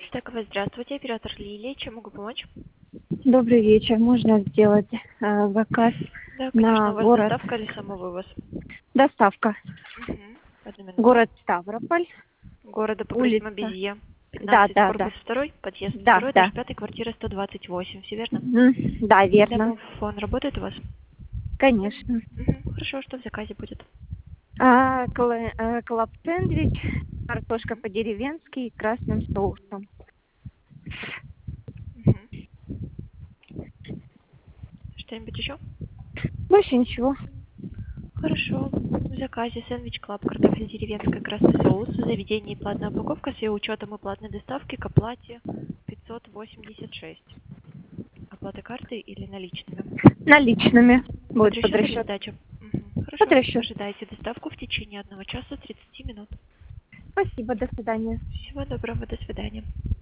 Стековая, здравствуйте, оператор Лилия, чем могу помочь? Добрый вечер. Можно сделать заказ Да, конечно, на у вас город доставка или самовывоз? доставка. Угу. Одну минуту. Город Ставрополь, Города Покрытие улица. Безье, Да, 15, да, да. корпус 2, подъезд Да, 2, этаж да. 5, квартира 128, все верно? Да, верно. Домофон работает у вас? Конечно. Хорошо, что в заказе будет? Клаб-сэндвич, картошка по-деревенски и красным соусом. Мгм. Что-нибудь еще? Больше ничего. Хорошо. В заказе сэндвич Клаб, картофель деревенский, красный соус, заведение и платная упаковка с ее учетом и платной доставки к оплате 586. Оплата картой или наличными? Наличными. Под Будет под расчет или расчет. сдача? Под Хорошо. расчет. Ожидайте доставку в течение 1 часа 30 минут. Спасибо, до свидания. Всего доброго, до свидания.